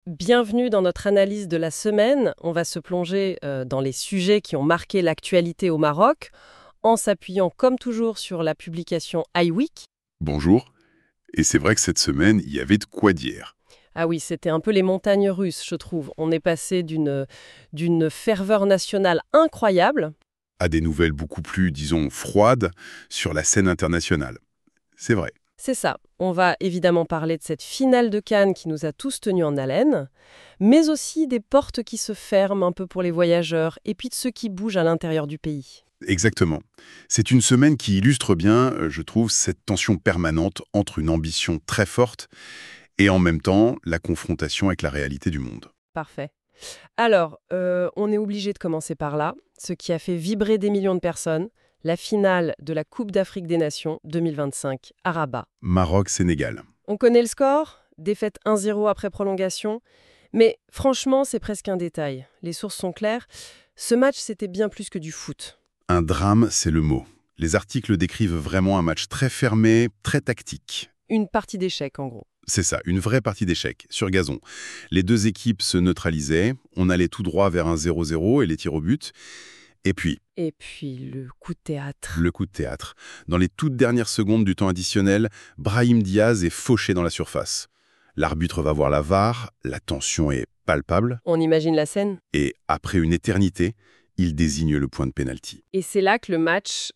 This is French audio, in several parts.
Bienvenue dans notre analyse de la semaine. On va se plonger dans les sujets qui ont marqué l'actualité au Maroc, en s'appuyant comme toujours sur la publication iWeek. Bonjour. Et c'est vrai que cette semaine, il y avait de quoi dire. Ah oui, c'était un peu les montagnes russes, je trouve. On est passé d'une ferveur nationale incroyable. À des nouvelles beaucoup plus, disons, froides sur la scène internationale. C'est vrai. C'est ça. On va évidemment parler de cette finale de Cannes qui nous a tous tenus en haleine, mais aussi des portes qui se ferment un peu pour les voyageurs et puis de ceux qui bougent à l'intérieur du pays. Exactement. C'est une semaine qui illustre bien, je trouve, cette tension permanente entre une ambition très forte et en même temps la confrontation avec la réalité du monde. Parfait. Alors, on est obligé de commencer par là, ce qui a fait vibrer des millions de personnes, la finale de la Coupe d'Afrique des Nations 2025 à Rabat. Maroc-Sénégal. On connaît le score, défaite 1-0 après prolongation, mais franchement, c'est presque un détail. Les sources sont claires. Ce match, c'était bien plus que du foot. Un drame, c'est le mot. Les articles décrivent vraiment un match très fermé, très tactique. Une partie d'échecs, en gros. C'est ça, une vraie partie d'échecs, sur gazon. Les deux équipes se neutralisaient, on allait tout droit vers un 0-0 et les tirs au but. Et puis, le coup de théâtre. le coup de théâtre. Dans les toutes dernières secondes du temps additionnel, Brahim Diaz est fauché dans la surface. L'arbitre va voir la VAR, la tension est palpable, On imagine la scène. et après une éternité, il désigne le point de pénalty. Et c'est là que le match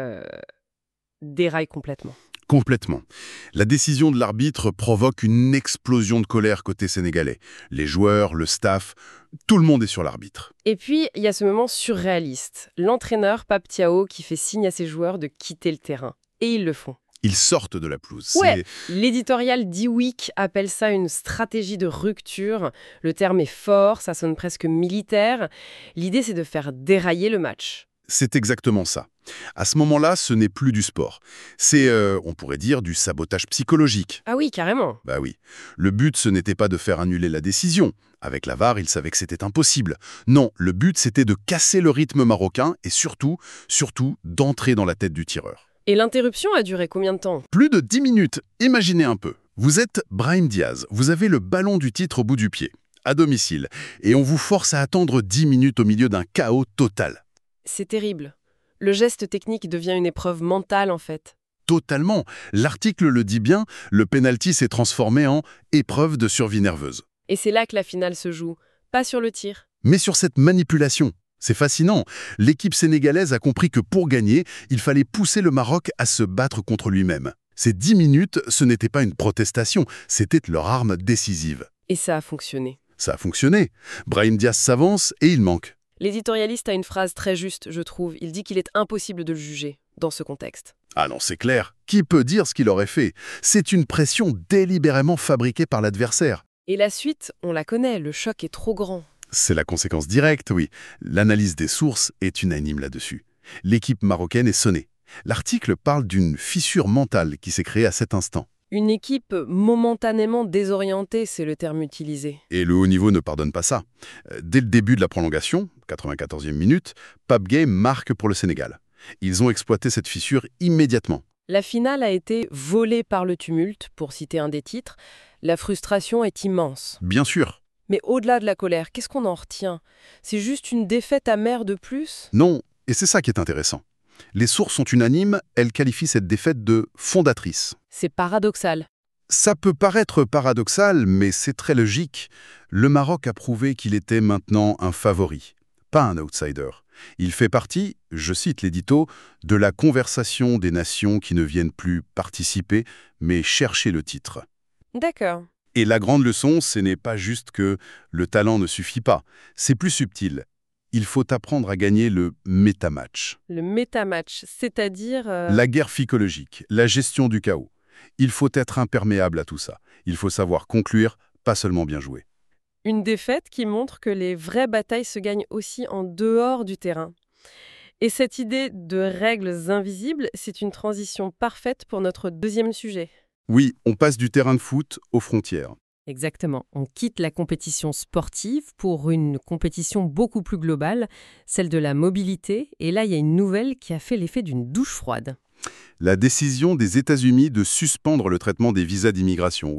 déraille complètement. Complètement. La décision de l'arbitre provoque une explosion de colère côté sénégalais. Les joueurs, le staff, tout le monde est sur l'arbitre. Et puis, il y a ce moment surréaliste. L'entraîneur, Pape Thiaw, qui fait signe à ses joueurs de quitter le terrain. Et ils le font. Ils sortent de la pelouse. Ouais, l'éditorial d'E-Week appelle ça une stratégie de rupture. Le terme est fort, ça sonne presque militaire. L'idée, c'est de faire dérailler le match. C'est exactement ça. À ce moment-là, ce n'est plus du sport. C'est, on pourrait dire, du sabotage psychologique. Ah oui, carrément. Bah oui. Le but, ce n'était pas de faire annuler la décision. Avec la VAR, ils savaient que c'était impossible. Non, le but, c'était de casser le rythme marocain et surtout, d'entrer dans la tête du tireur. Et l'interruption a duré combien de temps? Plus de 10 minutes. Imaginez un peu. Vous êtes Brahim Diaz. Vous avez le ballon du titre au bout du pied, à domicile. Et on vous force à attendre 10 minutes au milieu d'un chaos total. C'est terrible. Le geste technique devient une épreuve mentale, en fait. Totalement. L'article le dit bien, le penalty s'est transformé en épreuve de survie nerveuse. Et c'est là que la finale se joue, pas sur le tir. Mais sur cette manipulation, c'est fascinant. L'équipe sénégalaise a compris que pour gagner, il fallait pousser le Maroc à se battre contre lui-même. Ces 10 minutes, ce n'était pas une protestation, c'était leur arme décisive. Et ça a fonctionné. Ça a fonctionné. Brahim Diaz s'avance et il manque. L'éditorialiste a une phrase très juste, je trouve. Il dit qu'il est impossible de le juger, dans ce contexte. Ah non, c'est clair. Qui peut dire ce qu'il aurait fait? C'est une pression délibérément fabriquée par l'adversaire. Et la suite, on la connaît, le choc est trop grand. C'est la conséquence directe, oui. L'analyse des sources est unanime là-dessus. L'équipe marocaine est sonnée. L'article parle d'une fissure mentale qui s'est créée à cet instant. Une équipe momentanément désorientée, c'est le terme utilisé. Et le haut niveau ne pardonne pas ça. Dès le début de la prolongation, 94e minute, Pape Gueye marque pour le Sénégal. Ils ont exploité cette fissure immédiatement. La finale a été volée par le tumulte, pour citer un des titres. La frustration est immense. Bien sûr. Mais au-delà de la colère, qu'est-ce qu'on en retient? C'est juste une défaite amère de plus? Non, et c'est ça qui est intéressant. Les sources sont unanimes, elles qualifient cette défaite de fondatrice. C'est paradoxal. Ça peut paraître paradoxal, mais c'est très logique. Le Maroc a prouvé qu'il était maintenant un favori, pas un outsider. Il fait partie, je cite l'édito, de la conversation des nations qui ne viennent plus participer, mais chercher le titre. D'accord. Et la grande leçon, ce n'est pas juste que le talent ne suffit pas, c'est plus subtil. Il faut apprendre à gagner le métamatch. Le métamatch, c'est-à-dire... La guerre psychologique, la gestion du chaos. Il faut être imperméable à tout ça. Il faut savoir conclure, pas seulement bien jouer. Une défaite qui montre que les vraies batailles se gagnent aussi en dehors du terrain. Et cette idée de règles invisibles, c'est une transition parfaite pour notre deuxième sujet. Oui, on passe du terrain de foot aux frontières. Exactement. On quitte la compétition sportive pour une compétition beaucoup plus globale, celle de la mobilité. Et là, il y a une nouvelle qui a fait l'effet d'une douche froide. La décision des États-Unis de suspendre le traitement des visas d'immigration, oui.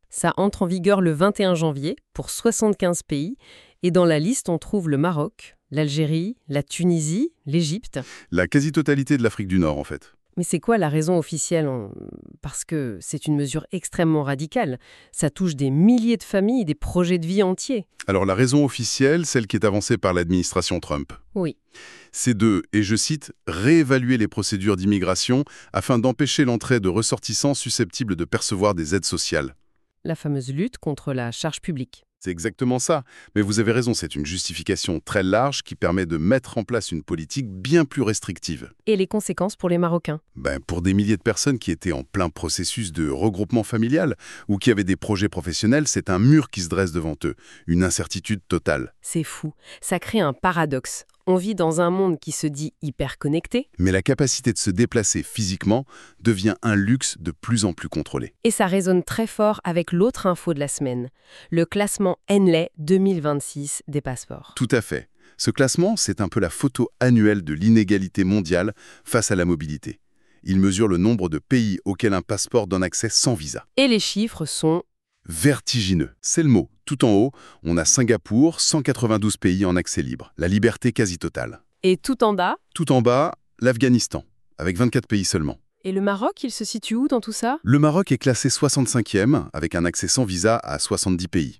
Ça entre en vigueur le 21 janvier pour 75 pays. Et dans la liste, on trouve le Maroc, l'Algérie, la Tunisie, l'Égypte. La quasi-totalité de l'Afrique du Nord, en fait. Mais c'est quoi la raison officielle Parce que c'est une mesure extrêmement radicale. Ça touche des milliers de familles, des projets de vie entiers. Alors la raison officielle, celle qui est avancée par l'administration Trump, Oui. c'est de, et je cite, réévaluer les procédures d'immigration afin d'empêcher l'entrée de ressortissants susceptibles de percevoir des aides sociales. La fameuse lutte contre la charge publique. C'est exactement ça. Mais vous avez raison, c'est une justification très large qui permet de mettre en place une politique bien plus restrictive. Et les conséquences pour les Marocains? Pour des milliers de personnes qui étaient en plein processus de regroupement familial ou qui avaient des projets professionnels, c'est un mur qui se dresse devant eux, une incertitude totale. C'est fou. Ça crée un paradoxe. On vit dans un monde qui se dit hyper connecté. Mais la capacité de se déplacer physiquement devient un luxe de plus en plus contrôlé. Et ça résonne très fort avec l'autre info de la semaine, le classement Henley 2026 des passeports. Tout à fait. Ce classement, c'est un peu la photo annuelle de l'inégalité mondiale face à la mobilité. Il mesure le nombre de pays auxquels un passeport donne accès sans visa. Et les chiffres sont... Vertigineux, c'est le mot. Tout en haut, on a Singapour, 192 pays en accès libre, la liberté quasi totale. Et tout en bas? Tout en bas, l'Afghanistan, avec 24 pays seulement. Et le Maroc, il se situe où dans tout ça? Le Maroc est classé 65e, avec un accès sans visa à 70 pays.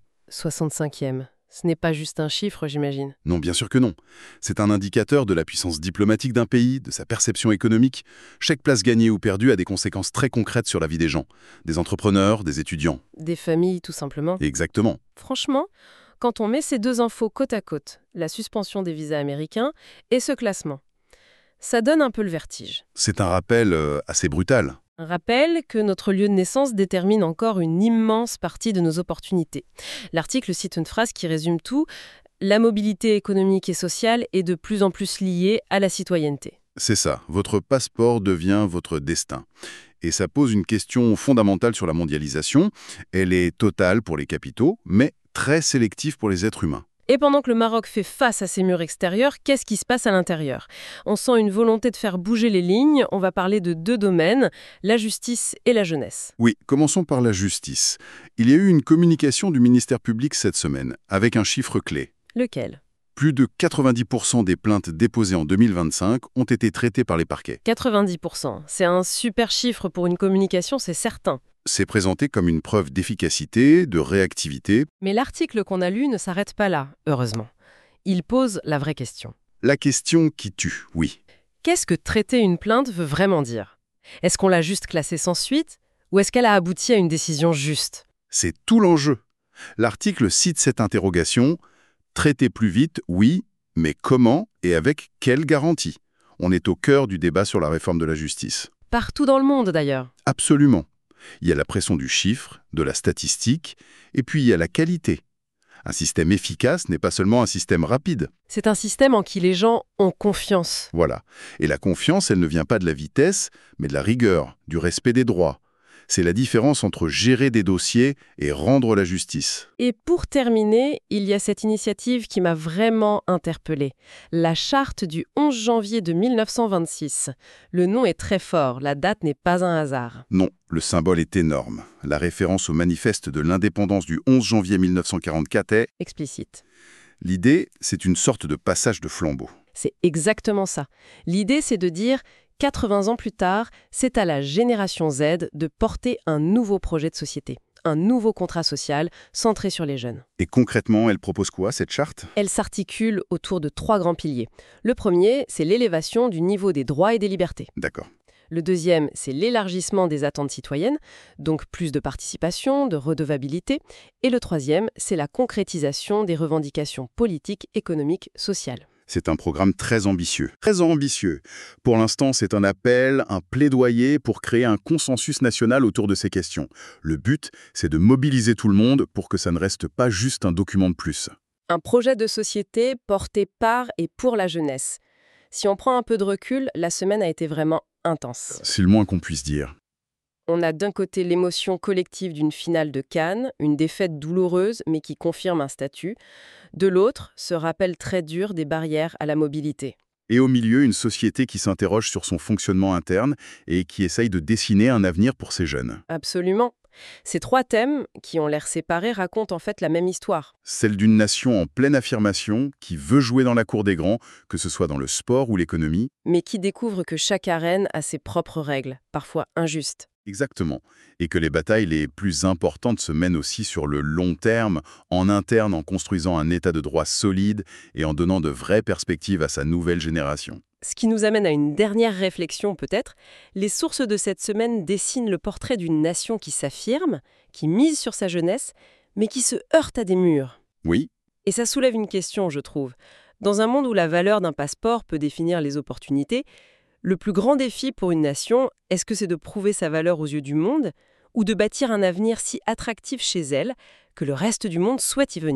65e. Ce n'est pas juste un chiffre, j'imagine. Non, bien sûr que non. C'est un indicateur de la puissance diplomatique d'un pays, de sa perception économique. Chaque place gagnée ou perdue a des conséquences très concrètes sur la vie des gens. Des entrepreneurs, des étudiants. Des familles, tout simplement. Exactement. Franchement, quand on met ces deux infos côte à côte, la suspension des visas américains et ce classement, ça donne un peu le vertige. C'est un rappel assez brutal. Un rappel que notre lieu de naissance détermine encore une immense partie de nos opportunités. L'article cite une phrase qui résume tout. La mobilité économique et sociale est de plus en plus liée à la citoyenneté. C'est ça. Votre passeport devient votre destin. Et ça pose une question fondamentale sur la mondialisation. Elle est totale pour les capitaux, mais très sélective pour les êtres humains. Et pendant que le Maroc fait face à ses murs extérieurs, qu'est-ce qui se passe à l'intérieur? On sent une volonté de faire bouger les lignes. On va parler de deux domaines, la justice et la jeunesse. Oui, commençons par la justice. Il y a eu une communication du ministère public cette semaine, avec un chiffre clé. Lequel? Plus de 90% des plaintes déposées en 2025 ont été traitées par les parquets. 90%. C'est un super chiffre pour une communication, c'est certain. C'est présenté comme une preuve d'efficacité, de réactivité. Mais l'article qu'on a lu ne s'arrête pas là, heureusement. Il pose la vraie question. La question qui tue, oui. Qu'est-ce que traiter une plainte veut vraiment dire? Est-ce qu'on l'a juste classée sans suite? Ou est-ce qu'elle a abouti à une décision juste? C'est tout l'enjeu. L'article cite cette interrogation. Traiter plus vite, oui, mais comment et avec quelle garantie? On est au cœur du débat sur la réforme de la justice. Partout dans le monde, d'ailleurs. Absolument. Il y a la pression du chiffre, de la statistique, et puis il y a la qualité. Un système efficace n'est pas seulement un système rapide. C'est un système en qui les gens ont confiance. Voilà. Et la confiance, elle ne vient pas de la vitesse, mais de la rigueur, du respect des droits. C'est la différence entre gérer des dossiers et rendre la justice. Et pour terminer, il y a cette initiative qui m'a vraiment interpellée. La charte du 11 janvier de 1926. Le nom est très fort, la date n'est pas un hasard. Non, le symbole est énorme. La référence au manifeste de l'indépendance du 11 janvier 1944 est... Explicite. L'idée, c'est une sorte de passage de flambeau. C'est exactement ça. L'idée, c'est de dire... 80 ans plus tard, c'est à la génération Z de porter un nouveau projet de société, un nouveau contrat social centré sur les jeunes. Et concrètement, elle propose quoi, cette charte? Elle s'articule autour de 3 grands piliers. Le premier, c'est l'élévation du niveau des droits et des libertés. D'accord. Le deuxième, c'est l'élargissement des attentes citoyennes, donc plus de participation, de redevabilité. Et le troisième, c'est la concrétisation des revendications politiques, économiques, sociales. C'est un programme très ambitieux. Très ambitieux. Pour l'instant, c'est un appel, un plaidoyer pour créer un consensus national autour de ces questions. Le but, c'est de mobiliser tout le monde pour que ça ne reste pas juste un document de plus. Un projet de société porté par et pour la jeunesse. Si on prend un peu de recul, la semaine a été vraiment intense. C'est le moins qu'on puisse dire. On a d'un côté l'émotion collective d'une finale de Cannes, une défaite douloureuse mais qui confirme un statut. De l'autre, ce rappel très dur des barrières à la mobilité. Et au milieu, une société qui s'interroge sur son fonctionnement interne et qui essaye de dessiner un avenir pour ces jeunes. Absolument. Ces trois thèmes, qui ont l'air séparés, racontent en fait la même histoire. Celle d'une nation en pleine affirmation, qui veut jouer dans la cour des grands, que ce soit dans le sport ou l'économie. Mais qui découvre que chaque arène a ses propres règles, parfois injustes. Exactement. Et que les batailles les plus importantes se mènent aussi sur le long terme, en interne, en construisant un état de droit solide et en donnant de vraies perspectives à sa nouvelle génération. Ce qui nous amène à une dernière réflexion peut-être. Les sources de cette semaine dessinent le portrait d'une nation qui s'affirme, qui mise sur sa jeunesse, mais qui se heurte à des murs. Oui, Et ça soulève une question, je trouve. Dans un monde où la valeur d'un passeport peut définir les opportunités, le plus grand défi pour une nation, est-ce que c'est de prouver sa valeur aux yeux du monde ou de bâtir un avenir si attractif chez elle que le reste du monde souhaite y venir ?